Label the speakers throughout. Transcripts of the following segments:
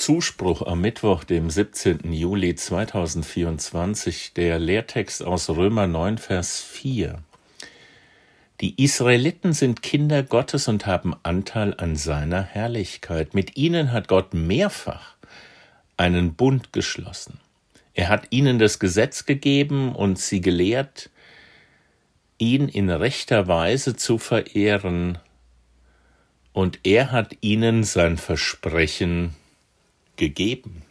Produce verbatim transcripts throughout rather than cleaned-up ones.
Speaker 1: Zuspruch am Mittwoch, dem siebzehnten Juli zweitausendvierundzwanzig, der Lehrtext aus Römer neun, Vers vier. Die Israeliten sind Kinder Gottes und haben Anteil an seiner Herrlichkeit. Mit ihnen hat Gott mehrfach einen Bund geschlossen. Er hat ihnen das Gesetz gegeben und sie gelehrt, ihn in rechter Weise zu verehren, und er hat ihnen sein Versprechen gegeben.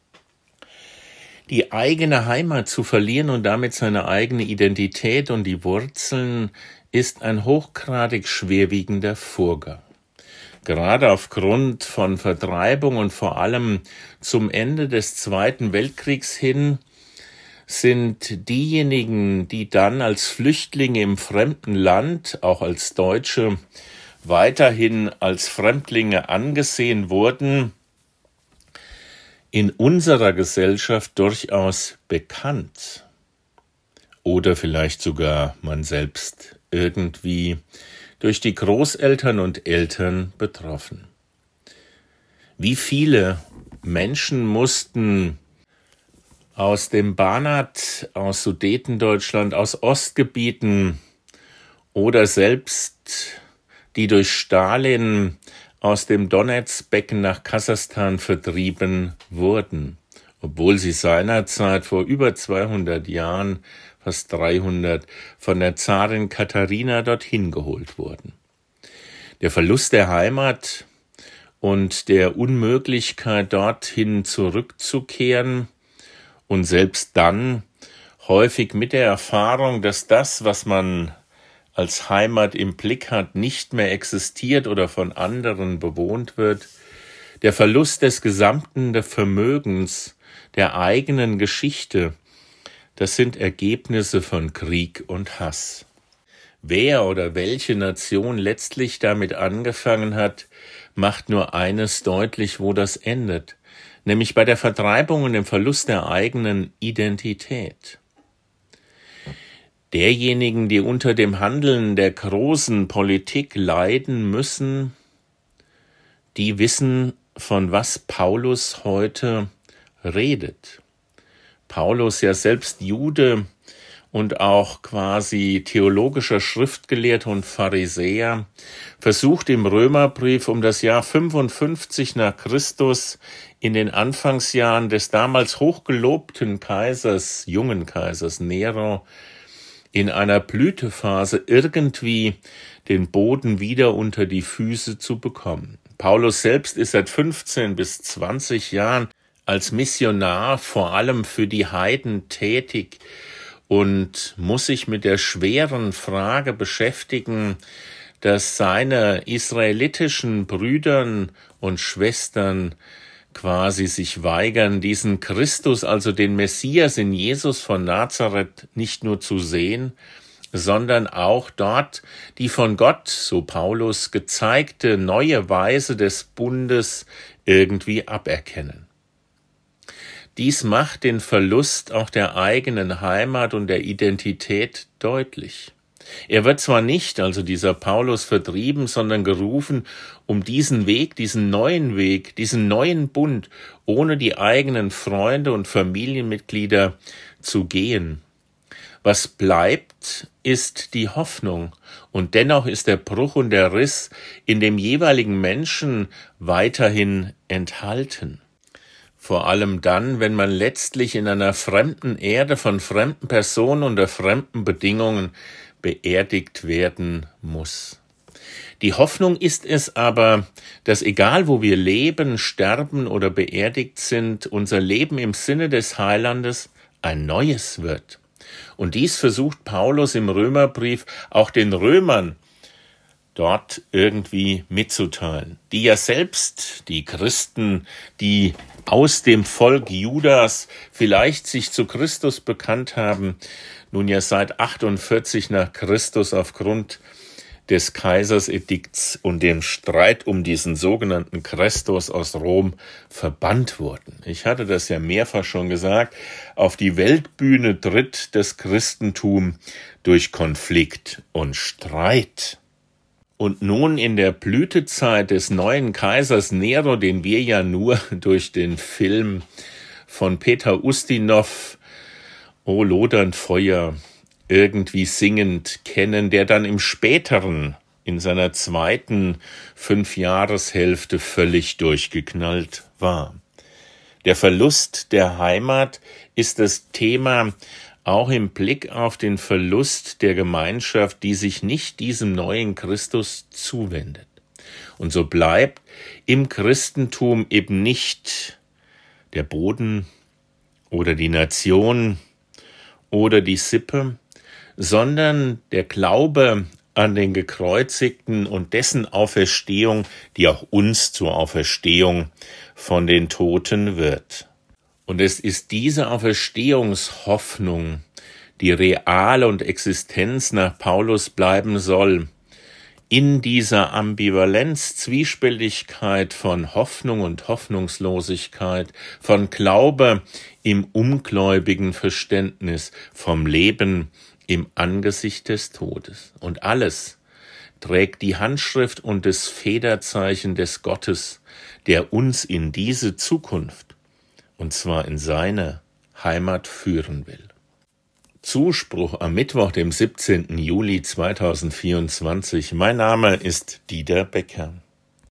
Speaker 1: Die eigene Heimat zu verlieren und damit seine eigene Identität und die Wurzeln ist ein hochgradig schwerwiegender Vorgang. Gerade aufgrund von Vertreibung und vor allem zum Ende des Zweiten Weltkriegs hin sind diejenigen, die dann als Flüchtlinge im fremden Land, auch als Deutsche, weiterhin als Fremdlinge angesehen wurden, in unserer Gesellschaft durchaus bekannt. Oder vielleicht sogar man selbst irgendwie durch die Großeltern und Eltern betroffen. Wie viele Menschen mussten aus dem Banat, aus Sudetendeutschland, aus Ostgebieten oder selbst die durch Stalin aus dem Donezbecken nach Kasachstan vertrieben wurden, obwohl sie seinerzeit vor über zweihundert Jahren, fast dreihundert, von der Zarin Katharina dorthin geholt wurden. Der Verlust der Heimat und der Unmöglichkeit, dorthin zurückzukehren und selbst dann häufig mit der Erfahrung, dass das, was man als Heimat im Blick hat, nicht mehr existiert oder von anderen bewohnt wird, der Verlust des gesamten Vermögens, der eigenen Geschichte, das sind Ergebnisse von Krieg und Hass. Wer oder welche Nation letztlich damit angefangen hat, macht nur eines deutlich, wo das endet, nämlich bei der Vertreibung und dem Verlust der eigenen Identität. Derjenigen, die unter dem Handeln der großen Politik leiden müssen, die wissen, von was Paulus heute redet. Paulus, ja selbst Jude und auch quasi theologischer Schriftgelehrter und Pharisäer, versucht im Römerbrief um das Jahr fünfundfünfzig nach Christus in den Anfangsjahren des damals hochgelobten Kaisers, jungen Kaisers Nero, in einer Blütephase irgendwie den Boden wieder unter die Füße zu bekommen. Paulus selbst ist seit fünfzehn bis zwanzig Jahren als Missionar vor allem für die Heiden tätig und muss sich mit der schweren Frage beschäftigen, dass seine israelitischen Brüdern und Schwestern quasi sich weigern, diesen Christus, also den Messias in Jesus von Nazareth, nicht nur zu sehen, sondern auch dort die von Gott, so Paulus, gezeigte neue Weise des Bundes irgendwie aberkennen. Dies macht den Verlust auch der eigenen Heimat und der Identität deutlich. Er wird zwar nicht, also dieser Paulus, vertrieben, sondern gerufen, um diesen Weg, diesen neuen Weg, diesen neuen Bund ohne die eigenen Freunde und Familienmitglieder zu gehen. Was bleibt, ist die Hoffnung, und dennoch ist der Bruch und der Riss in dem jeweiligen Menschen weiterhin enthalten. Vor allem dann, wenn man letztlich in einer fremden Erde von fremden Personen unter fremden Bedingungen beerdigt werden muss. Die Hoffnung ist es aber, dass egal wo wir leben, sterben oder beerdigt sind, unser Leben im Sinne des Heilandes ein neues wird. Und dies versucht Paulus im Römerbrief auch den Römern dort irgendwie mitzuteilen, die ja selbst, die Christen, die aus dem Volk Judas vielleicht sich zu Christus bekannt haben, nun ja seit achtundvierzig nach Christus aufgrund des Kaisersedikts und dem Streit um diesen sogenannten Christus aus Rom verbannt wurden. Ich hatte das ja mehrfach schon gesagt, auf die Weltbühne tritt das Christentum durch Konflikt und Streit. Und nun in der Blütezeit des neuen Kaisers Nero, den wir ja nur durch den Film von Peter Ustinov, O lodernd Feuer, irgendwie singend kennen, der dann im späteren, in seiner zweiten Fünfjahreshälfte völlig durchgeknallt war. Der Verlust der Heimat ist das Thema auch im Blick auf den Verlust der Gemeinschaft, die sich nicht diesem neuen Christus zuwendet. Und so bleibt im Christentum eben nicht der Boden oder die Nation oder die Sippe, sondern der Glaube an den Gekreuzigten und dessen Auferstehung, die auch uns zur Auferstehung von den Toten wird. Und es ist diese Auferstehungshoffnung, die real und Existenz nach Paulus bleiben soll, in dieser Ambivalenz, Zwiespältigkeit von Hoffnung und Hoffnungslosigkeit, von Glaube im ungläubigen Verständnis, vom Leben im Angesicht des Todes. Und alles trägt die Handschrift und das Federzeichen des Gottes, der uns in diese Zukunft, und zwar in seine Heimat führen will. Zuspruch am Mittwoch, dem siebzehnten Juli zweitausendvierundzwanzig. Mein Name ist Dieter Becker.